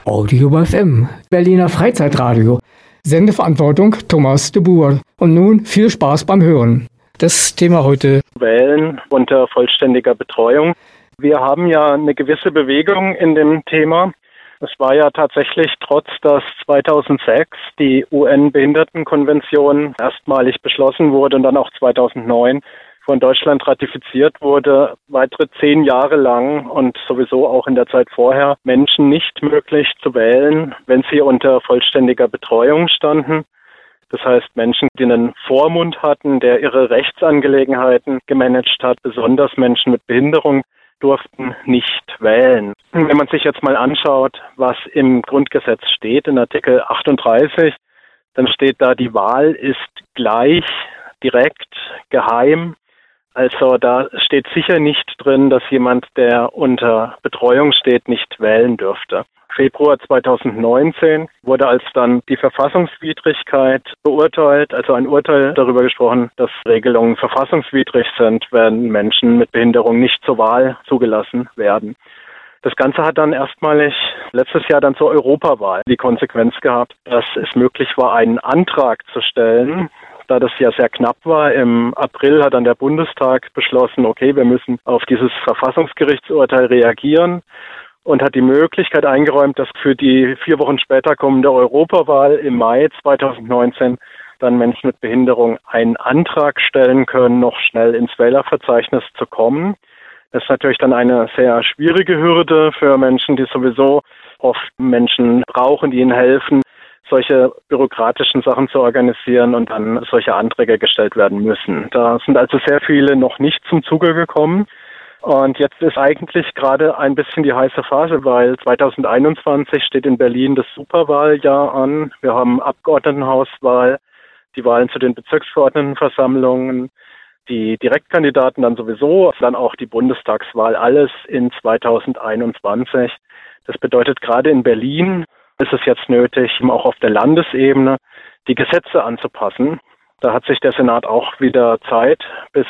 Audio FM, Berliner Freizeitradio. Sendeverantwortung Thomas de Boer. Und nun viel Spaß beim Hören. Das Thema heute: Wählen unter vollständiger Betreuung. Wir haben ja eine gewisse Bewegung in dem Thema. Es war ja tatsächlich, trotz dass 2006 die UN-Behindertenkonvention erstmalig beschlossen wurde und dann auch 2009 von Deutschland ratifiziert wurde, weitere 10 Jahre lang und sowieso auch in der Zeit vorher Menschen nicht möglich zu wählen, wenn sie unter vollständiger Betreuung standen. Das heißt, Menschen, die einen Vormund hatten, der ihre Rechtsangelegenheiten gemanagt hat, besonders Menschen mit Behinderung, durften nicht wählen. Wenn man sich jetzt mal anschaut, was im Grundgesetz steht, in Artikel 38, dann steht da, die Wahl ist gleich, direkt, geheim. Also da steht sicher nicht drin, dass jemand, der unter Betreuung steht, nicht wählen dürfte. Februar 2019 wurde als dann die Verfassungswidrigkeit beurteilt, also ein Urteil darüber gesprochen, dass Regelungen verfassungswidrig sind, wenn Menschen mit Behinderung nicht zur Wahl zugelassen werden. Das Ganze hat dann erstmalig letztes Jahr dann zur Europawahl die Konsequenz gehabt, dass es möglich war, einen Antrag zu stellen. Da das ja sehr knapp war, im April hat dann der Bundestag beschlossen, okay, wir müssen auf dieses Verfassungsgerichtsurteil reagieren und hat die Möglichkeit eingeräumt, dass für die 4 Wochen später kommende Europawahl im Mai 2019 dann Menschen mit Behinderung einen Antrag stellen können, noch schnell ins Wählerverzeichnis zu kommen. Das ist natürlich dann eine sehr schwierige Hürde für Menschen, die sowieso oft Menschen brauchen, die ihnen helfen, solche bürokratischen Sachen zu organisieren und dann solche Anträge gestellt werden müssen. Da sind also sehr viele noch nicht zum Zuge gekommen. Und jetzt ist eigentlich gerade ein bisschen die heiße Phase, weil 2021 steht in Berlin das Superwahljahr an. Wir haben Abgeordnetenhauswahl, die Wahlen zu den Bezirksverordnetenversammlungen, die Direktkandidaten dann sowieso, dann auch die Bundestagswahl, alles in 2021. Das bedeutet, gerade in Berlin ist es jetzt nötig, auch auf der Landesebene die Gesetze anzupassen. Da hat sich der Senat auch wieder Zeit bis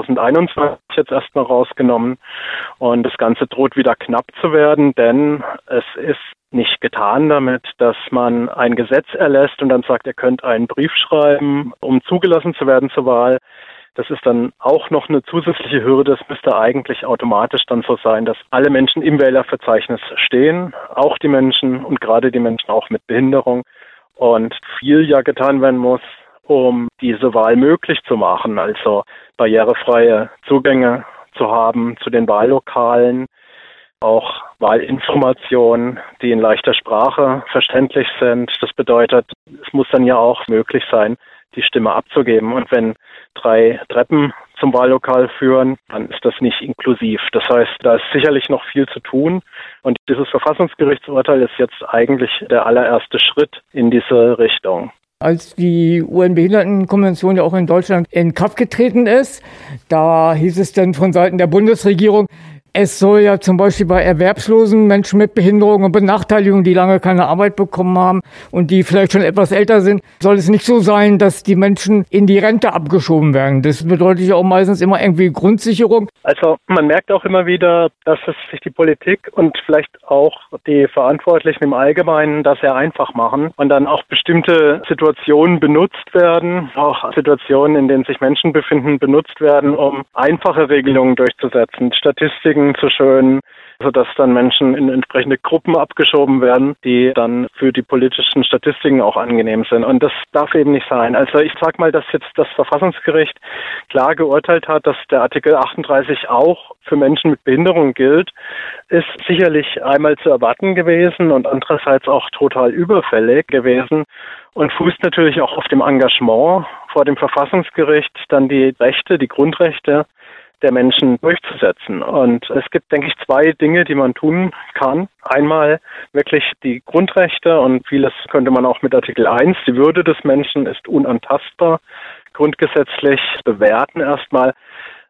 2021 jetzt erstmal rausgenommen. Und das Ganze droht wieder knapp zu werden, denn es ist nicht getan damit, dass man ein Gesetz erlässt und dann sagt, ihr könnt einen Brief schreiben, um zugelassen zu werden zur Wahl. Das ist dann auch noch eine zusätzliche Hürde. Es müsste eigentlich automatisch dann so sein, dass alle Menschen im Wählerverzeichnis stehen, auch die Menschen und gerade die Menschen auch mit Behinderung. Und viel ja getan werden muss, um diese Wahl möglich zu machen, also barrierefreie Zugänge zu haben zu den Wahllokalen, auch Wahlinformationen, die in leichter Sprache verständlich sind. Das bedeutet, es muss dann ja auch möglich sein, die Stimme abzugeben. Und wenn 3 Treppen zum Wahllokal führen, dann ist das nicht inklusiv. Das heißt, da ist sicherlich noch viel zu tun. Und dieses Verfassungsgerichtsurteil ist jetzt eigentlich der allererste Schritt in diese Richtung. Als die UN-Behindertenkonvention ja auch in Deutschland in Kraft getreten ist, da hieß es dann von Seiten der Bundesregierung, es soll ja zum Beispiel bei erwerbslosen Menschen mit Behinderung und Benachteiligung, die lange keine Arbeit bekommen haben und die vielleicht schon etwas älter sind, soll es nicht so sein, dass die Menschen in die Rente abgeschoben werden. Das bedeutet ja auch meistens immer irgendwie Grundsicherung. Also man merkt auch immer wieder, dass es sich die Politik und vielleicht auch die Verantwortlichen im Allgemeinen das sehr einfach machen und dann auch bestimmte Situationen benutzt werden, auch Situationen, in denen sich Menschen befinden, benutzt werden, um einfache Regelungen durchzusetzen, Statistiken zu schön, sodass dann Menschen in entsprechende Gruppen abgeschoben werden, die dann für die politischen Statistiken auch angenehm sind. Und das darf eben nicht sein. Also ich sag mal, dass jetzt das Verfassungsgericht klar geurteilt hat, dass der Artikel 38 auch für Menschen mit Behinderung gilt, ist sicherlich einmal zu erwarten gewesen und andererseits auch total überfällig gewesen und fußt natürlich auch auf dem Engagement vor dem Verfassungsgericht, dann die Rechte, die Grundrechte der Menschen durchzusetzen. Und es gibt, denke ich, 2 Dinge, die man tun kann. Einmal wirklich die Grundrechte und vieles könnte man auch mit Artikel 1, die Würde des Menschen ist unantastbar, grundgesetzlich bewerten erstmal.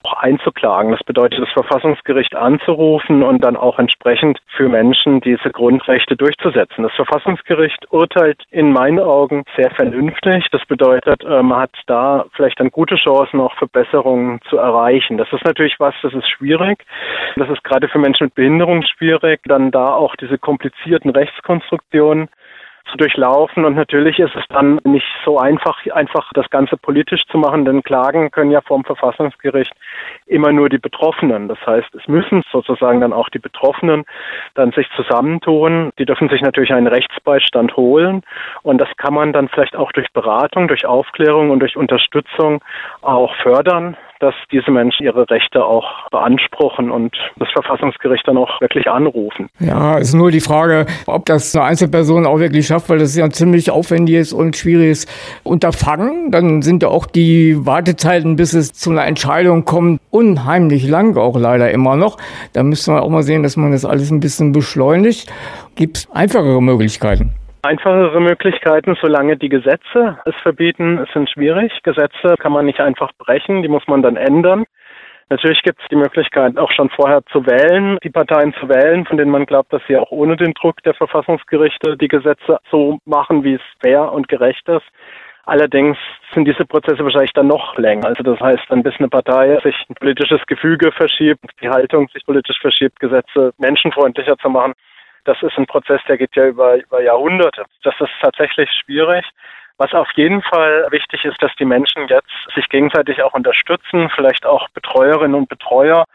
auch einzuklagen. Das bedeutet, das Verfassungsgericht anzurufen und dann auch entsprechend für Menschen diese Grundrechte durchzusetzen. Das Verfassungsgericht urteilt in meinen Augen sehr vernünftig. Das bedeutet, man hat da vielleicht dann gute Chancen, auch Verbesserungen zu erreichen. Das ist natürlich das ist schwierig. Das ist gerade für Menschen mit Behinderung schwierig, dann da auch diese komplizierten Rechtskonstruktionen zu durchlaufen. Und natürlich ist es dann nicht so einfach das Ganze politisch zu machen, denn Klagen können ja vom Verfassungsgericht immer nur die Betroffenen. Das heißt, es müssen sozusagen dann auch die Betroffenen dann sich zusammentun. Die dürfen sich natürlich einen Rechtsbeistand holen. Und das kann man dann vielleicht auch durch Beratung, durch Aufklärung und durch Unterstützung auch fördern, dass diese Menschen ihre Rechte auch beanspruchen und das Verfassungsgericht dann auch wirklich anrufen. Ja, ist nur die Frage, ob das eine Einzelperson auch wirklich schafft, weil das ist ja ein ziemlich aufwendiges und schwieriges Unterfangen. Dann sind ja auch die Wartezeiten, bis es zu einer Entscheidung kommt, unheimlich lang, auch leider immer noch. Da müsste man auch mal sehen, dass man das alles ein bisschen beschleunigt. Gibt es einfachere Möglichkeiten? Einfachere Möglichkeiten, solange die Gesetze es verbieten, sind schwierig. Gesetze kann man nicht einfach brechen, die muss man dann ändern. Natürlich gibt es die Möglichkeit, auch schon vorher zu wählen, die Parteien zu wählen, von denen man glaubt, dass sie auch ohne den Druck der Verfassungsgerichte die Gesetze so machen, wie es fair und gerecht ist. Allerdings sind diese Prozesse wahrscheinlich dann noch länger. Also das heißt, dann bis eine Partei sich ein politisches Gefüge verschiebt, die Haltung sich politisch verschiebt, Gesetze menschenfreundlicher zu machen. Das ist ein Prozess, der geht ja über Jahrhunderte. Das ist tatsächlich schwierig. Was auf jeden Fall wichtig ist, dass die Menschen jetzt sich gegenseitig auch unterstützen, vielleicht auch Betreuerinnen und Betreuer,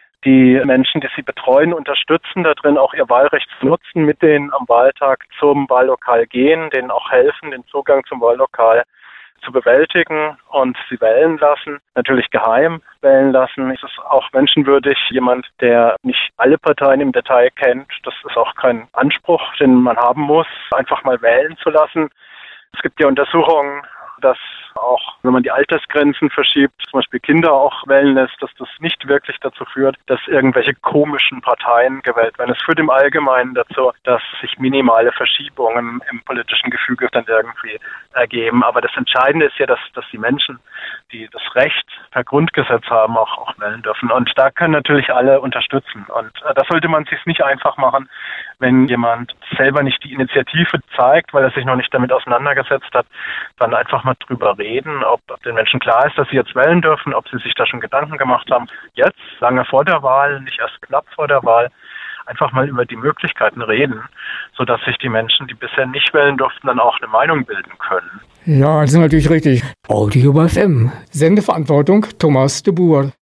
die Menschen, die sie betreuen, unterstützen, darin auch ihr Wahlrecht zu nutzen, mit denen am Wahltag zum Wahllokal gehen, denen auch helfen, den Zugang zum Wahllokal zu bewältigen und sie wählen lassen, natürlich geheim wählen lassen. Es ist auch menschenwürdig, jemand, der nicht alle Parteien im Detail kennt. Das ist auch kein Anspruch, den man haben muss, einfach mal wählen zu lassen. Es gibt ja Untersuchungen, dass auch, wenn man die Altersgrenzen verschiebt, zum Beispiel Kinder auch wählen lässt, dass das nicht wirklich dazu führt, dass irgendwelche komischen Parteien gewählt werden. Es führt im Allgemeinen dazu, dass sich minimale Verschiebungen im politischen Gefüge dann irgendwie ergeben. Aber das Entscheidende ist ja, dass die Menschen, die das Recht per Grundgesetz haben, auch wählen dürfen. Und da können natürlich alle unterstützen. Und da sollte man es sich nicht einfach machen, wenn jemand selber nicht die Initiative zeigt, weil er sich noch nicht damit auseinandergesetzt hat, dann einfach mal drüber reden, ob den Menschen klar ist, dass sie jetzt wählen dürfen, ob sie sich da schon Gedanken gemacht haben. Jetzt, lange vor der Wahl, nicht erst knapp vor der Wahl, einfach mal über die Möglichkeiten reden, sodass sich die Menschen, die bisher nicht wählen durften, dann auch eine Meinung bilden können. Ja, das ist natürlich richtig. Audio FM. Sendeverantwortung Thomas de Boer.